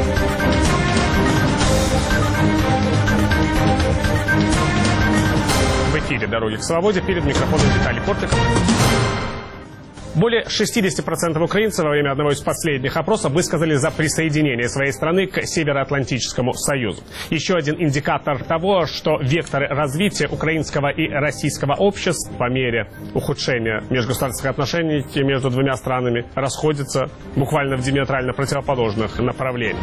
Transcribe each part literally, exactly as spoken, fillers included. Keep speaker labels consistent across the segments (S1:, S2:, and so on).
S1: В эфире «Дороги к свободе», перед микрофоном Виталий Портников. Более шестидесяти процентов украинцев во время одного из последних опросов высказали за присоединение своей страны к Североатлантическому союзу. Еще один индикатор того, что векторы развития украинского и российского обществ по мере ухудшения межгосударственных отношений между двумя странами расходятся буквально в диаметрально противоположных направлениях.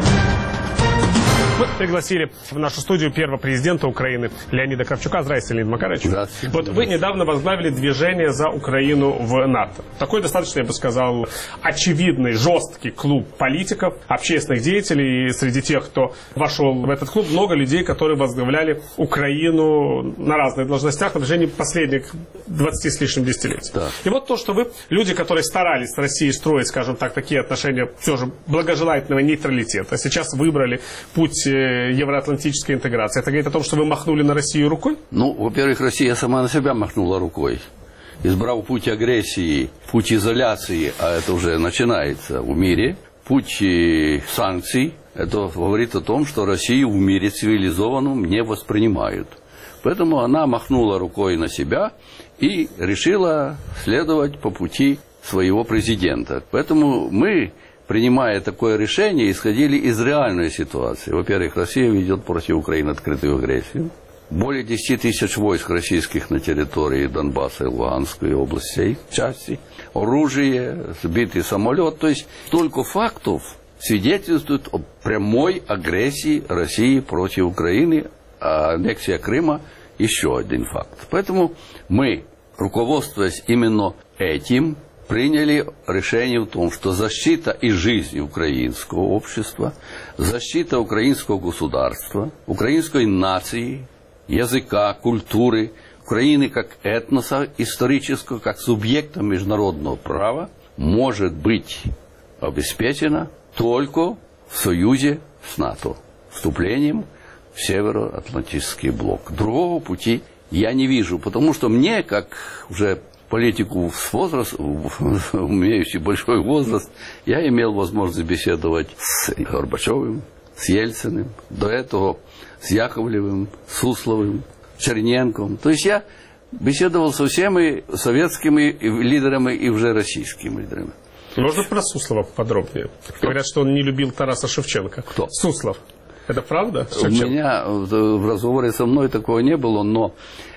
S1: Мы пригласили в нашу студию первого президента Украины Леонида Кравчука. Здравствуйте, Леонид Макарович.
S2: Здравствуйте.
S1: Вот вы недавно возглавили движение за Украину в НАТО. Такой достаточно, я бы сказал, очевидный, жесткий клуб политиков, общественных деятелей. И среди тех, кто вошел в этот клуб, много людей, которые возглавляли Украину на разных должностях на протяжении последних двадцати с лишним десятилетий. Да. И вот то, что вы, люди, которые старались с Россией строить, скажем так, такие отношения все же благожелательного нейтралитета, сейчас выбрали путь евроатлантической интеграции. Это говорит о том, что вы махнули на Россию рукой?
S2: Ну, во-первых, Россия сама на себя махнула рукой. Избрав путь агрессии, путь изоляции, а это уже начинается в мире, путь санкций, это говорит о том, что Россию в мире цивилизованном не воспринимают. Поэтому она махнула рукой на себя и решила следовать по пути своего президента. Поэтому мы, принимая такое решение, исходили из реальной ситуации. Во-первых, Россия ведет против Украины открытую агрессию. Более десяти тысяч войск российских на территории Донбасса и Луганской областей, части, оружие, сбитый самолет. То есть столько фактов свидетельствует о прямой агрессии России против Украины, а аннексия Крыма – еще один факт. Поэтому мы, руководствуясь именно этим, приняли решение в том, что защита и жизнь украинского общества, защита украинского государства, украинской нации, языка, культуры, Украины как этноса исторического, как субъекта международного права может быть обеспечена только в союзе с НАТО, вступлением в Североатлантический блок. Другого пути я не вижу, потому что мне, как уже политику с возрастом, имеющий большой возраст, я имел возможность беседовать с Горбачевым, с Ельциным, до этого с Яковлевым, Сусловым, Черненковым. То есть я беседовал со всеми советскими лидерами и уже российскими лидерами.
S1: Можно про Суслова подробнее? Кто? Говорят, что он не любил Тараса Шевченко.
S2: Кто?
S1: Суслов. Это правда?
S2: Шевченко? У меня в разговоре со мной такого не было, но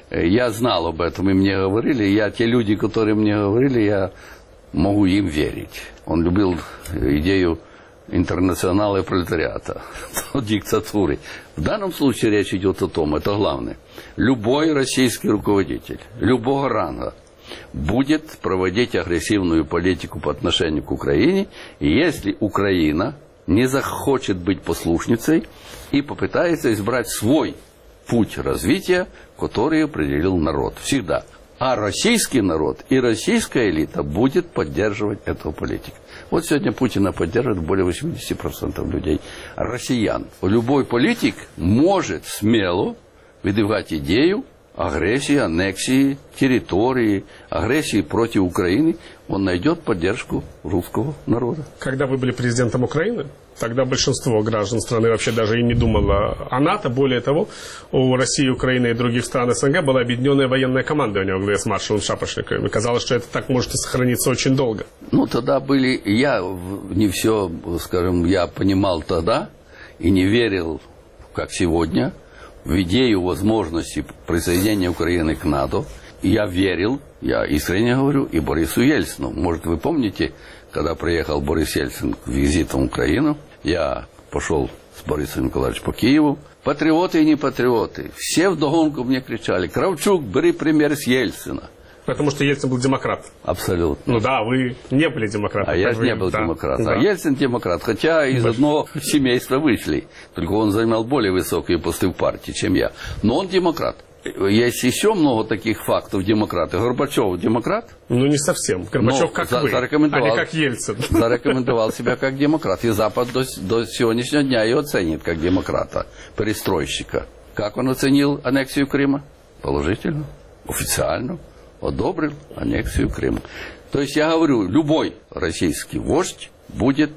S2: я знал об этом, и мне говорили. Я, те люди, которые мне говорили, я могу им верить. Он любил идею интернационала и пролетариата, диктатуры. В данном случае речь идет о том, это главное. Любой российский руководитель, любого ранга, будет проводить агрессивную политику по отношению к Украине, и если Украина не захочет быть послушницей и попытается избрать свой путь развития, который определил народ. Всегда. А российский народ и российская элита будет поддерживать этого политика. Вот сегодня Путина поддерживает более восьмидесяти процентов людей. Россиян. Любой политик может смело выдвигать идею агрессии, аннексии территории, агрессии против Украины. Он найдет поддержку русского народа.
S1: Когда вы были президентом Украины, тогда большинство граждан страны вообще даже и не думало о НАТО. Более того, у России, Украины и других стран СНГ было объединенное военное командование во главе с маршалом Шапошниковым. И казалось, что это так может и сохраниться очень долго.
S2: Ну, тогда были... Я не все, скажем, я понимал тогда и не верил, как сегодня, в идею возможности присоединения Украины к НАТО. Я верил, я искренне говорю, и Борису Ельцину. Может, вы помните, когда приехал Борис Ельцин к визиту в Украину, я пошел с Борисом Николаевичем по Киеву. Патриоты и не патриоты. Все вдогонку мне кричали: Кравчук, бери пример с Ельцина.
S1: Потому что Ельцин был демократ.
S2: Абсолютно.
S1: Ну да, вы не были демократом.
S2: А я же не был да. демократом. Да. А Ельцин демократ, хотя из Больше. одного семейства вышли. Только он занимал более высокие посты в партии, чем я. Но он демократ. Есть еще много таких фактов демократа. Горбачев демократ?
S1: Ну, не совсем. Горбачев Но как за, вы, а не как Ельцин.
S2: Зарекомендовал себя как демократ. И Запад до, до сегодняшнего дня его оценит как демократа, перестройщика. Как он оценил аннексию Крыма? Положительно, официально. Одобрил аннексию Крыма. То есть я говорю, любой российский вождь будет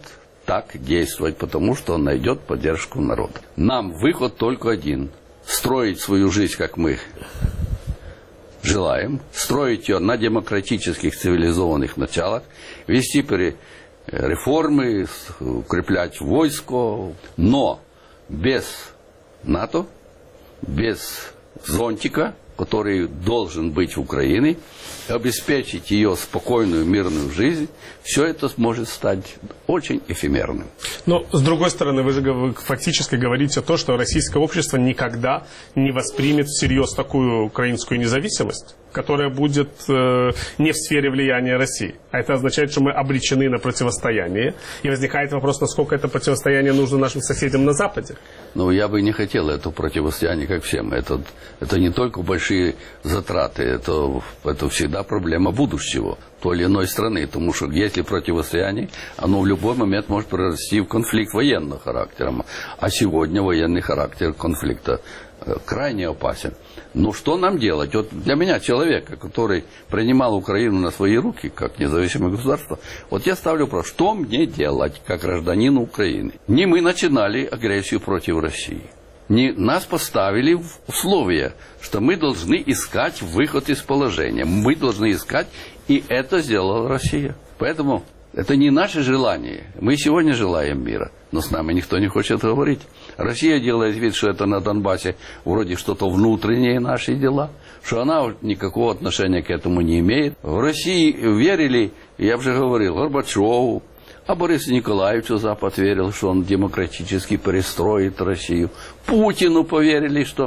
S2: так действовать, потому что он найдет поддержку народа. Нам выход только один. Строить свою жизнь, как мы желаем, строить ее на демократических, цивилизованных началах, вести реформы, укреплять войско, но без НАТО, без зонтика, который должен быть в Украине, обеспечить ее спокойную, мирную жизнь, все это может стать очень эфемерным.
S1: Но, с другой стороны, вы же фактически говорите то, что российское общество никогда не воспримет всерьез такую украинскую независимость, которая будет э, не в сфере влияния России. А это означает, что мы обречены на противостояние. И возникает вопрос, насколько это противостояние нужно нашим соседям на Западе.
S2: Ну, я бы не хотел это противостояние, как всем. Это, это не только большие затраты, это, это всегда проблема будущего той или иной страны. Потому что если противостояние, оно в любой момент может прорасти в конфликт военного характера. А сегодня военный характер конфликта крайне опасен. Но что нам делать? Вот для меня, человека, который принимал Украину на свои руки, как независимое государство, вот я ставлю вопрос, что мне делать, как гражданину Украины? Не мы начинали агрессию против России. Не нас поставили в условия, что мы должны искать выход из положения. Мы должны искать, и это сделала Россия. Поэтому это не наше желание. Мы сегодня желаем мира, но с нами никто не хочет говорить. Россия делает вид, что это на Донбассе вроде что-то внутренние наши дела, что она никакого отношения к этому не имеет. В России верили, я уже говорил, Горбачеву, а Борису Николаевичу Запад верил, что он демократически перестроит Россию. Путину поверили, что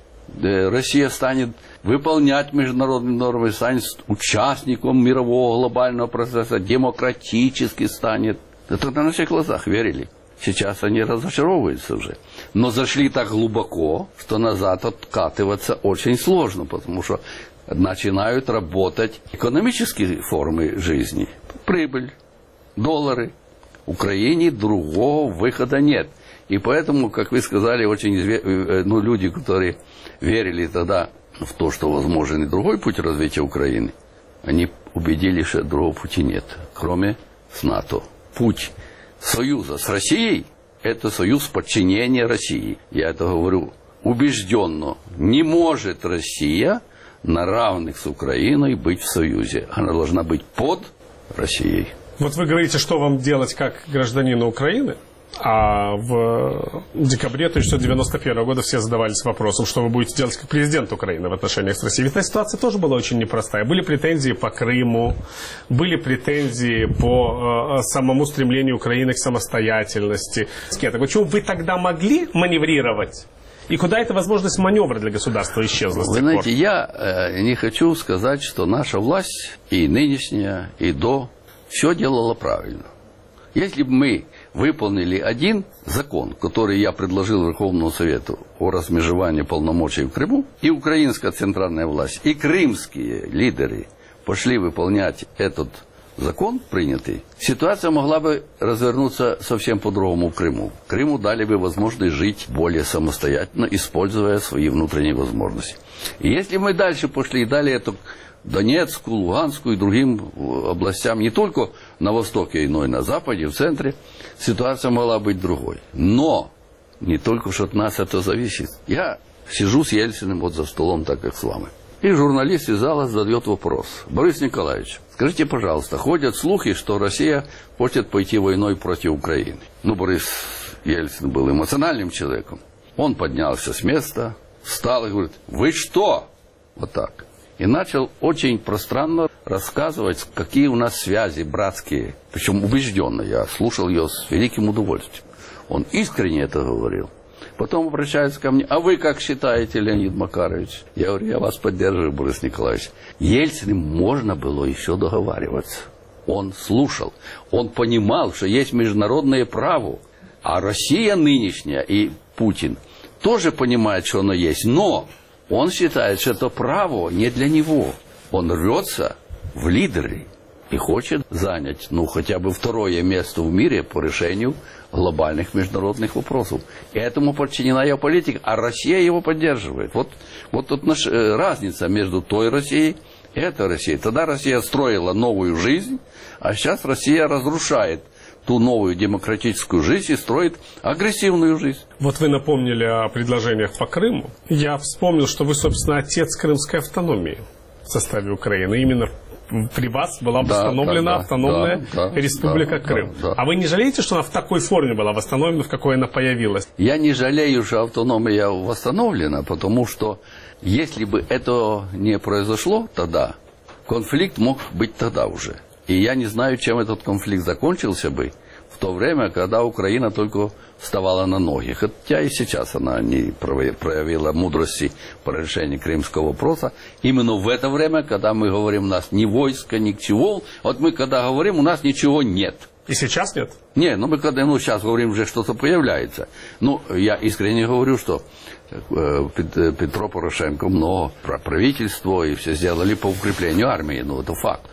S2: Россия станет выполнять международные нормы, станет участником мирового глобального процесса, демократически станет. Это на наших глазах верили. Сейчас они разочаровываются уже. Но зашли так глубоко, что назад откатываться очень сложно, потому что начинают работать экономические формы жизни. Прибыль, доллары. В Украине другого выхода нет. И поэтому, как вы сказали, очень ну, люди, которые верили тогда в то, что возможен и другой путь развития Украины, они убедились, что другого пути нет, кроме с НАТО. Путь союза с Россией – это союз подчинения России. Я это говорю убежденно. Не может Россия на равных с Украиной быть в союзе. Она должна быть под Россией.
S1: Вот вы говорите, что вам делать как гражданину Украины, а в декабре тысяча девятьсот девяносто первого года все задавались вопросом, что вы будете делать как президент Украины в отношениях с Россией. Ведь эта ситуация тоже была очень непростая. Были претензии по Крыму, были претензии по э, самому стремлению Украины к самостоятельности. Так почему вы тогда могли маневрировать? И куда эта возможность маневра для государства исчезла с тех пор?
S2: Вы знаете, я э, не хочу сказать, что наша власть, и нынешняя, и до, все делала правильно. Если бы мы выполнили один закон, который я предложил Верховному Совету о размежевании полномочий в Крыму, и украинская центральная власть, и крымские лидеры пошли выполнять этот закон принятый, ситуация могла бы развернуться совсем по-другому в Крыму. Крыму дали бы возможность жить более самостоятельно, используя свои внутренние возможности. И если мы дальше пошли и дали эту Донецку, Луганску и другим областям, не только на востоке, но и на западе, в центре, ситуация могла быть другой. Но не только что от нас это зависит. Я сижу с Ельциным вот за столом, так как с вами. И журналист из зала задает вопрос. Борис Николаевич, скажите, пожалуйста, ходят слухи, что Россия хочет пойти войной против Украины. Ну, Борис Ельцин был эмоциональным человеком. Он поднялся с места, встал и говорит: вы что? Вот так. И начал очень пространно рассказывать, какие у нас связи братские. Причем убежденно, я слушал ее с великим удовольствием. Он искренне это говорил. Потом обращается ко мне: а вы как считаете, Леонид Макарович? Я говорю: я вас поддерживаю, Борис Николаевич. Ельциным можно было еще договариваться. Он слушал, он понимал, что есть международное право. А Россия нынешняя и Путин тоже понимает, что оно есть. Но он считает, что это право не для него. Он рвется в лидеры и хочет занять, ну, хотя бы второе место в мире по решению глобальных международных вопросов. И этому подчинена его политика, а Россия его поддерживает. Вот, вот тут наша разница между той Россией и этой Россией. Тогда Россия строила новую жизнь, а сейчас Россия разрушает ту новую демократическую жизнь и строит агрессивную жизнь.
S1: Вот вы напомнили о предложениях по Крыму. Я вспомнил, что вы, собственно, отец крымской автономии в составе Украины. Именно при вас была восстановлена да, да, автономная да, да, республика да, Крым. Да, да. А вы не жалеете, что она в такой форме была восстановлена, в какой она появилась?
S2: Я не жалею, что автономия восстановлена, потому что если бы это не произошло тогда, конфликт мог быть тогда уже. И я не знаю, чем этот конфликт закончился бы в то время, когда Украина только вставала на ноги. Хотя и сейчас она не проявила мудрости по решению крымского вопроса. Именно в это время, когда мы говорим, у нас ни войска, ничего. Вот мы когда говорим, у нас ничего нет.
S1: И сейчас нет?
S2: Не, ну мы когда ну, сейчас говорим, уже что-то появляется. Ну, я искренне говорю, что э, Петро Порошенко много про правительство и все сделали по укреплению армии. Ну, это факт.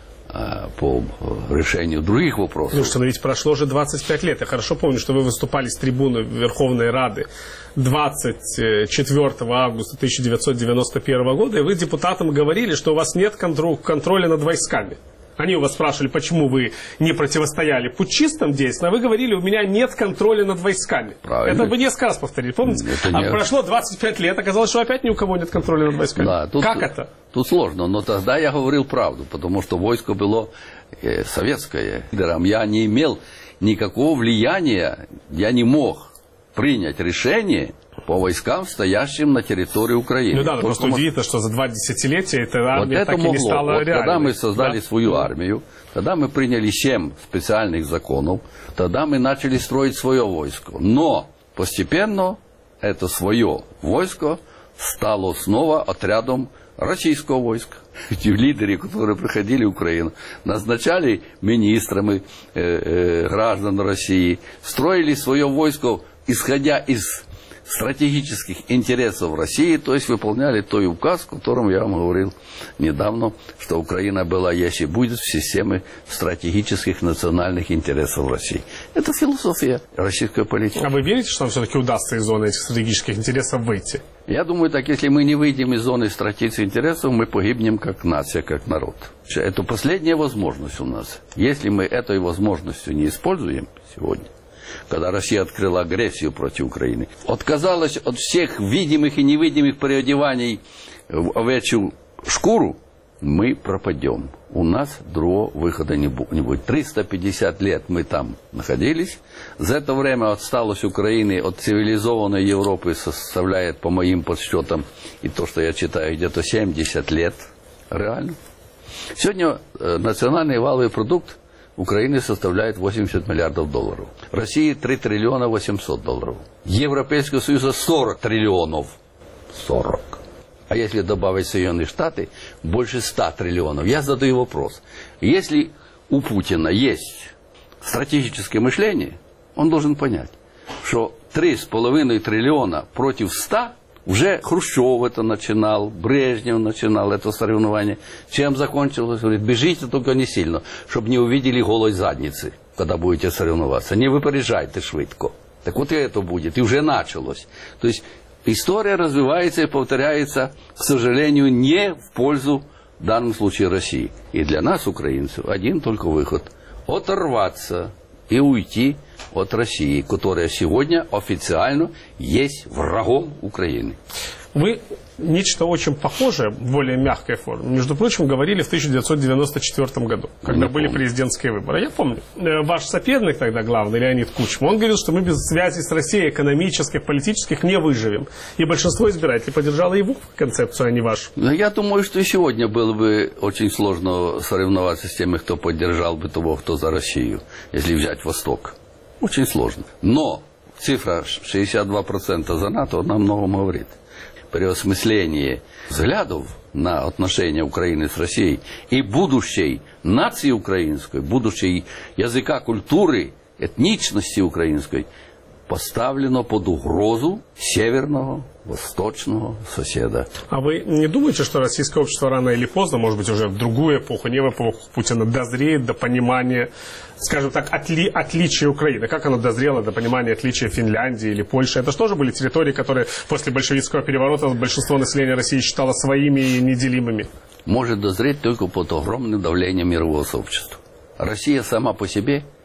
S2: По решению других вопросов.
S1: Ну что, но ведь прошло уже двадцать пять лет. Я хорошо помню, что вы выступали с трибуны Верховной Рады двадцать четвёртого августа тысяча девятьсот девяносто первого года, и вы депутатам говорили, что у вас нет контроля над войсками. Они у вас спрашивали, почему вы не противостояли путчистам действиям, а вы говорили, у меня нет контроля над войсками.
S2: Правильно.
S1: Это вы несколько раз повторили, помните?
S2: Это
S1: а
S2: не...
S1: прошло двадцать пять лет, оказалось, что опять ни у кого нет контроля над войсками.
S2: Да, тут,
S1: как это?
S2: Тут сложно, но тогда я говорил правду, потому что войско было э, советское. Я не имел никакого влияния, я не мог принять решение по войскам, стоящим на территории Украины.
S1: Ну да, но просто мы... удивительно, что за два десятилетия эта армия
S2: вот
S1: так
S2: могло.
S1: и не стала
S2: вот
S1: реальной.
S2: Тогда мы создали
S1: да?
S2: свою армию, тогда мы приняли семь специальных законов, тогда мы начали строить свое войско. Но постепенно это свое войско стало снова отрядом российского войска. Эти лидеры, которые приходили в Украину, назначали министрами э, э, граждан России, строили свое войско, исходя из стратегических интересов России, то есть выполняли той указ, о котором я вам говорил недавно, что Украина была, есть и будет в системе стратегических национальных интересов России. Это философия российской политики.
S1: А вы верите, что нам все-таки удастся из зоны этих стратегических интересов выйти?
S2: Я думаю, так, если мы не выйдем из зоны стратегических интересов, мы погибнем как нация, как народ. Это последняя возможность у нас. Если мы этой возможностью не используем сегодня, когда Россия открыла агрессию против Украины, отказалась от всех видимых и невидимых переодеваний в овечью шкуру, мы пропадем. У нас другого выхода не будет. триста пятьдесят лет мы там находились. За это время отсталость Украины от цивилизованной Европы составляет, по моим подсчетам, и то, что я читаю, где-то семьдесят лет. Реально. Сегодня национальный валовый продукт Украины составляет восемьдесят миллиардов долларов. России три триллиона восемьсот долларов. Европейского Союза сорок триллионов. сорок. А если добавить Соединенные Штаты, больше ста триллионов. Я задаю вопрос. Если у Путина есть стратегическое мышление, он должен понять, что три с половиной триллиона против ста, уже Хрущев это начинал, Брежнев начинал это соревнование. Чем закончилось? Говорит, бежите только не сильно, чтобы не увидели голой задницы, когда будете соревноваться. Не выпережайте швидко. Так вот и это будет. И уже началось. То есть история развивается и повторяется, к сожалению, не в пользу, в данном случае, России. И для нас, украинцев, один только выход. Оторваться и уйти от России, которая сегодня официально есть врагом Украины.
S1: Вы нечто очень похожее, в более мягкой форме, между прочим, говорили в тысяча девятьсот девяносто четвёртом году, когда
S2: Не
S1: были
S2: помню.
S1: президентские выборы. Я помню. Ваш соперник тогда главный, Леонид Кучма, он говорил, что мы без связи с Россией экономических, политических не выживем. И большинство избирателей поддержало его концепцию, а не вашу.
S2: Но я думаю, что и сегодня было бы очень сложно соревноваться с теми, кто поддержал бы того, кто за Россию, если взять Восток. Очень сложно. Но цифра шестьдесят два процента за НАТО нам многом говорит. Переосмысление взглядов на отношения Украины с Россией и будущей нации украинской, будущей языка, культуры, этничности украинской поставлено под угрозу северного, восточного соседа.
S1: А вы не думаете, что российское общество рано или поздно, может быть, уже в другую эпоху, не в эпоху Путина, дозреет до понимания, скажем так, отли, отличия Украины? Как оно дозрело до понимания отличия Финляндии или Польши? Это же тоже были территории, которые после большевистского переворота большинство населения России считало своими и неделимыми.
S2: Может дозреть только под огромным давлением мирового сообщества. Россия сама по себе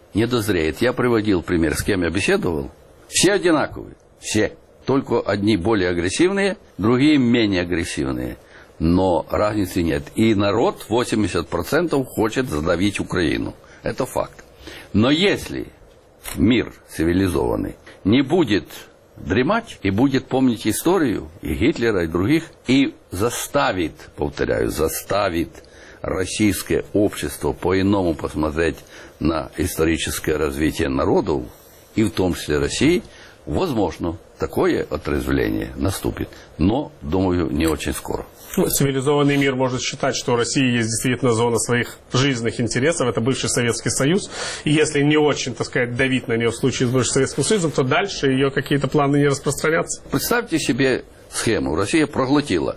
S2: не дозреет. Я приводил пример, с кем я беседовал. Все одинаковые, все. Только одни более агрессивные, другие менее агрессивные. Но разницы нет. И народ восемьдесят процентов хочет задавить Украину. Это факт. Но если мир цивилизованный не будет дремать и будет помнить историю и Гитлера, и других, и заставит, повторяю, заставит российское общество по-иному посмотреть на историческое развитие народов, и в том числе России, возможно, такое отрезвление наступит. Но, думаю, не очень скоро.
S1: Цивилизованный мир может считать, что у России есть действительно зона своих жизненных интересов, это бывший Советский Союз, и если не очень, так сказать, давить на нее в случае с бывшим Советским Союзом, то дальше ее какие-то планы не распространятся.
S2: Представьте себе схему. Россия проглотила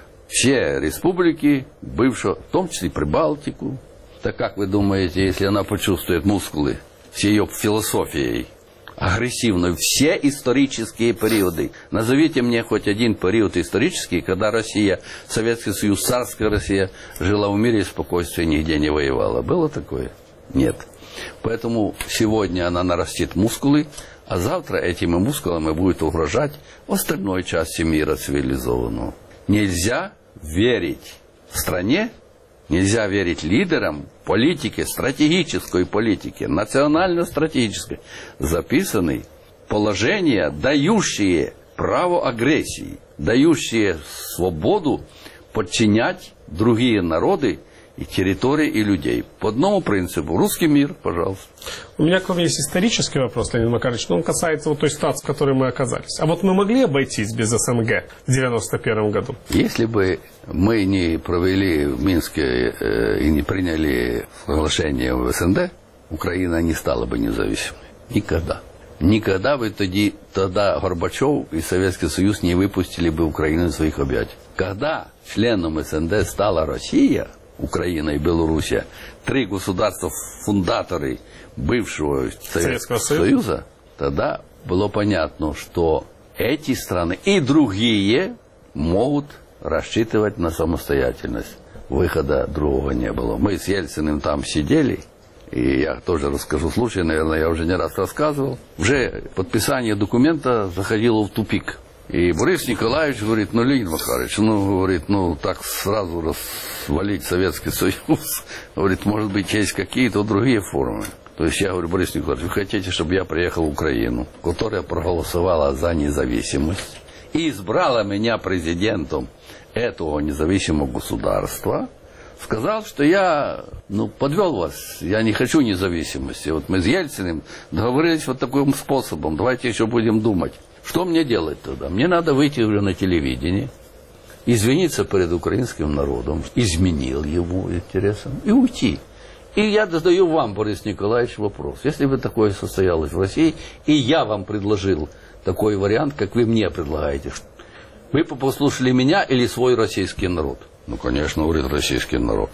S2: все республики бывшего, в том числе Прибалтику. Так как вы думаете, если она почувствует мускулы всей ее философией агрессивной, все исторические периоды. Назовите мне хоть один период исторический, когда Россия, Советский Союз, царская Россия жила в мире и спокойствии, нигде не воевала. Было такое? Нет. Поэтому сегодня она нарастит мускулы, а завтра этими мускулами будет угрожать остальной части мира цивилизованного. Нельзя верить стране, нельзя верить лидерам, политике, стратегической политике, национально-стратегической, записаны положения, дающие право агрессии, дающие свободу подчинять другие народы и территории, и людей. По одному принципу. Русский мир, пожалуйста.
S1: У меня к вам есть исторический вопрос, Леонид Макарович, но он касается вот той ситуации, в которой мы оказались. А вот мы могли обойтись без СНГ в девяносто первом году?
S2: Если бы мы не провели в Минске э, и не приняли соглашение в СНД, Украина не стала бы независимой. Никогда. Никогда бы тоді, тогда Горбачев и Советский Союз не выпустили бы Украину из своих объятий. Когда членом СНД стала Россия, Украина и Белоруссия, три государства-фундаторы бывшего Советского Союза, тогда было понятно, что эти страны и другие могут рассчитывать на самостоятельность. Выхода другого не было. Мы с Ельциным там сидели, и я тоже расскажу случай, наверное, я уже не раз рассказывал. Уже подписание документа заходило в тупик. И Борис Николаевич говорит: ну, Леонид Макарович, ну, говорит, ну, так сразу развалить Советский Союз, говорит, может быть, есть какие-то другие формы. То есть я говорю: Борис Николаевич, вы хотите, чтобы я приехал в Украину, которая проголосовала за независимость и избрала меня президентом этого независимого государства, сказал, что я, ну, подвел вас, я не хочу независимости. Вот мы с Ельциным договорились вот таким способом, давайте еще будем думать. Что мне делать тогда? Мне надо выйти уже на телевидение, извиниться перед украинским народом, изменил его интересам, и уйти. И я задаю вам, Борис Николаевич, вопрос. Если бы такое состоялось в России, и я вам предложил такой вариант, как вы мне предлагаете, вы бы послушали меня или свой российский народ? Ну, конечно, говорит, российский народ.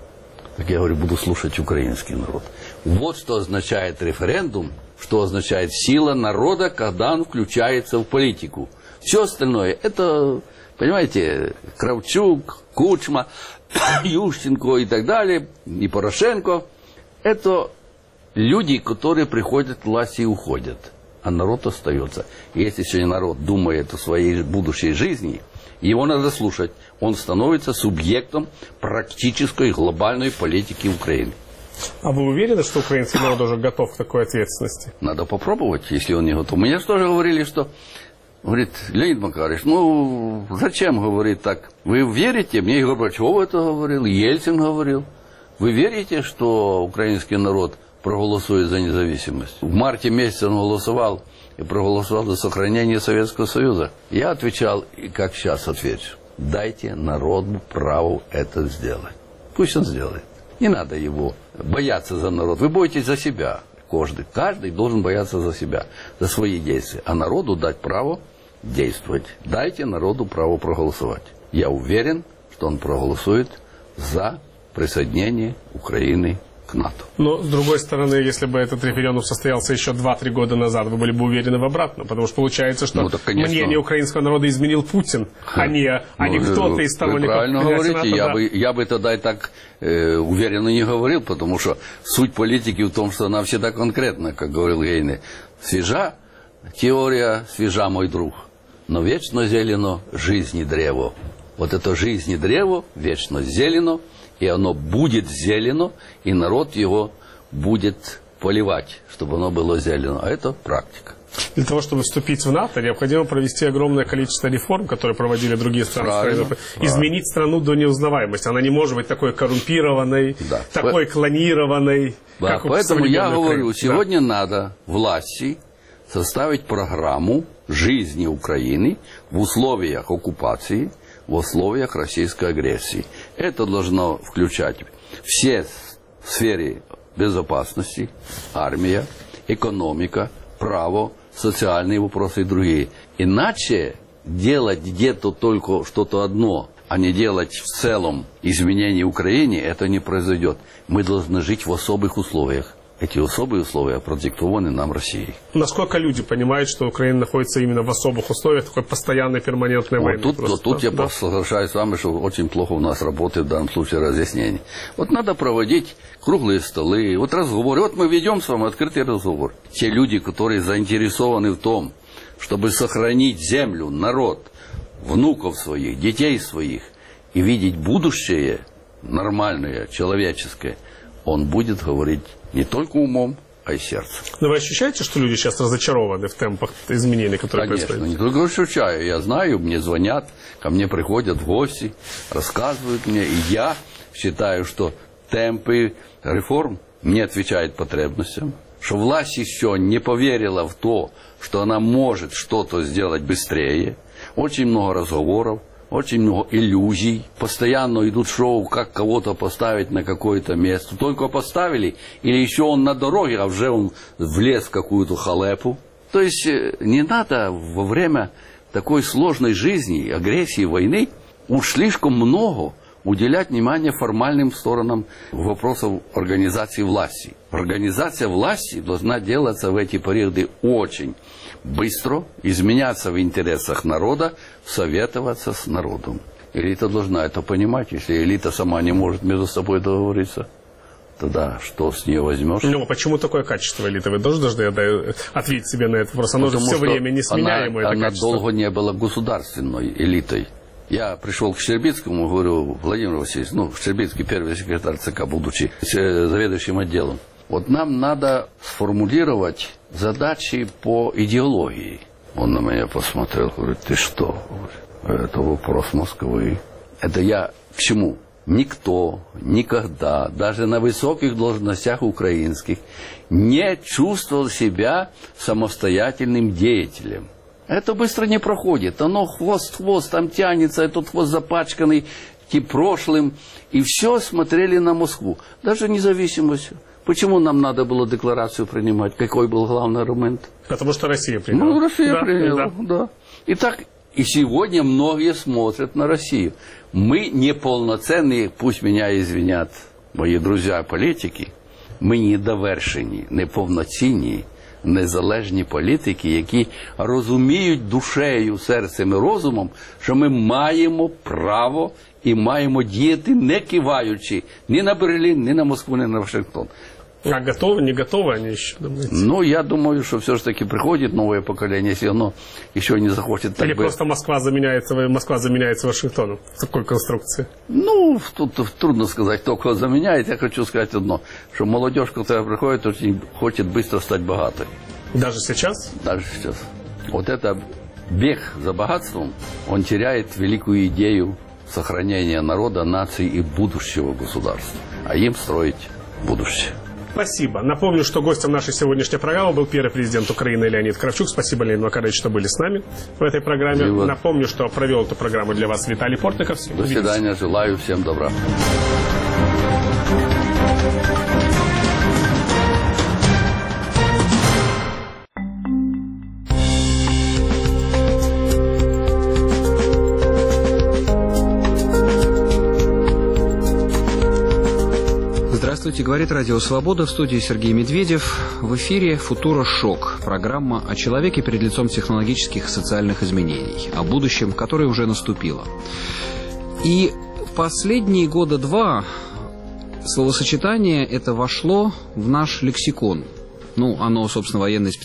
S2: Так я говорю, буду слушать украинский народ. Вот что означает референдум, что означает сила народа, когда он включается в политику. Все остальное, это, понимаете, Кравчук, Кучма, Ющенко и так далее, и Порошенко, это люди, которые приходят к власти и уходят, а народ остается. И если сегодня народ думает о своей будущей жизни, его надо слушать. Он становится субъектом практической глобальной политики Украины.
S1: А вы уверены, что украинский народ уже готов к такой ответственности?
S2: Надо попробовать, если он не готов. Мне же тоже говорили, что, говорит, Леонид Макарович, ну, зачем, говорит, так? Вы верите? Мне и Горбачев это говорил, и Ельцин говорил. Вы верите, что украинский народ проголосует за независимость? В марте месяце он голосовал и проголосовал за сохранение Советского Союза. Я отвечал, и как сейчас отвечу: дайте народу право это сделать. Пусть он сделает. Не надо его бояться за народ. Вы боитесь за себя. Каждый, каждый должен бояться за себя, за свои действия. А народу дать право действовать. Дайте народу право проголосовать. Я уверен, что он проголосует за присоединение Украины к НАТО.
S1: Но, с другой стороны, если бы этот референдум состоялся еще два-три года назад, вы были бы уверены в обратном. Потому что получается, что ну, так, мнение украинского народа изменил Путин, Ха. а не, а не ну, кто-то из сторонников.
S2: Вы правильно говорите. Я, да. бы, я бы тогда и так э, уверенно не говорил, потому что суть политики в том, что она всегда конкретна, как говорил Гейне. Свежа теория, свежа, мой друг, но вечно зелено жизни древо. Вот это жизни древо вечно зелено, и оно будет зелено, и народ его будет поливать, чтобы оно было зелено. А это практика.
S1: Для того, чтобы вступить в НАТО, необходимо провести огромное количество реформ, которые проводили другие страны.
S2: Правильно,
S1: страны.
S2: правильно.
S1: Изменить страну до неузнаваемости. Она не может быть такой коррумпированной, да. такой По... клонированной.
S2: Да,
S1: как
S2: поэтому я говорю,
S1: Украине.
S2: сегодня
S1: да.
S2: надо власти составить программу жизни Украины в условиях оккупации, в условиях российской агрессии. Это должно включать все сферы безопасности, армия, экономика, право, социальные вопросы и другие. Иначе делать где-то только что-то одно, а не делать в целом изменения Украине, это не произойдет. Мы должны жить в особых условиях. Эти особые условия продиктованы нам Россией.
S1: Насколько люди понимают, что Украина находится именно в особых условиях такой постоянной перманентной
S2: вот
S1: войны?
S2: Тут,
S1: просто,
S2: тут
S1: да?
S2: я да. соглашаюсь с вами, что очень плохо у нас работает в данном случае разъяснение. Вот надо проводить круглые столы, вот разговоры. Вот мы ведем с вами открытый разговор. Те люди, которые заинтересованы в том, чтобы сохранить землю, народ, внуков своих, детей своих и видеть будущее нормальное, человеческое, он будет говорить не только умом, а и сердцем.
S1: Но вы ощущаете, что люди сейчас разочарованы в темпах изменений, которые
S2: Конечно,
S1: происходят?
S2: не только ощущаю. Я знаю, мне звонят, ко мне приходят в гости, рассказывают мне. И я считаю, что темпы реформ не отвечают потребностям. Что власть еще не поверила в то, что она может что-то сделать быстрее. Очень много разговоров. Очень много иллюзий. Постоянно идут шоу, как кого-то поставить на какое-то место. Только поставили, или еще он на дороге, а уже он влез в какую-то халепу. То есть не надо во время такой сложной жизни, агрессии, войны, уж слишком много уделять внимание формальным сторонам вопросов организации власти. Организация власти должна делаться в эти периоды очень быстро, изменяться в интересах народа, советоваться с народом. Элита должна это понимать. Если элита сама не может между собой договориться, тогда что с нее возьмешь?
S1: Ну, почему такое качество элиты? Вы тоже должны ответить себе на этот вопрос. Оно же все время несменяемое.
S2: Она, она долго не была государственной элитой. Я пришел к Щербицкому, говорю: Владимир Васильевич, ну, Щербицкий первый секретарь ЦК, будучи заведующим отделом. Вот нам надо сформулировать задачи по идеологии. Он на меня посмотрел, говорит: ты что? Это вопрос Москвы. Это я к чему? Никто никогда, даже на высоких должностях украинских, не чувствовал себя самостоятельным деятелем. Это быстро не проходит. Оно хвост-хвост там тянется, этот хвост запачканный тем прошлым. И все смотрели на Москву. Даже независимостью. Почему нам надо было декларацию принимать? Какой был главный аргумент?
S1: Потому что Россия приняла.
S2: Ну, Россия
S1: да,
S2: приняла, да. да. Итак, и сегодня многие смотрят на Россию. Мы неполноценные, пусть меня извинят мои друзья-политики, ми недовершені, неповноцінні, незалежні політики, які розуміють душею, серцем і розумом, що ми маємо право і маємо діяти, не киваючи ні на Берлін, ні на Москву, ні на Вашингтон.
S1: А готовы, не готовы они еще, думаете?
S2: Ну, я думаю, что все-таки приходит новое поколение, если оно еще не захочет...
S1: Или
S2: так бы...
S1: просто Москва заменяется, Москва заменяется Вашингтоном в такой конструкции?
S2: Ну, тут трудно сказать, кто кого заменяет. Я хочу сказать одно, что молодежь, которая приходит, очень хочет быстро стать богатой.
S1: Даже сейчас?
S2: Даже сейчас. Вот это бег за богатством, он теряет великую идею сохранения народа, нации и будущего государства. А им строить будущее.
S1: Спасибо. Напомню, что гостем нашей сегодняшней программы был первый президент Украины Леонид Кравчук. Спасибо, Леонид Макарович, что были с нами в этой программе.
S2: Спасибо.
S1: Напомню, что провел эту программу для вас Виталий Портников.
S2: До свидания. Желаю всем добра.
S3: Здравствуйте, Здравствуйте, говорит Радио Свобода, в студии Сергей Медведев. В эфире «Футура Шок», программа о человеке перед лицом технологических и социальных изменений, о будущем, которое уже наступило. И в последние года два словосочетание это вошло в наш лексикон. Ну, оно, собственно, военной специальности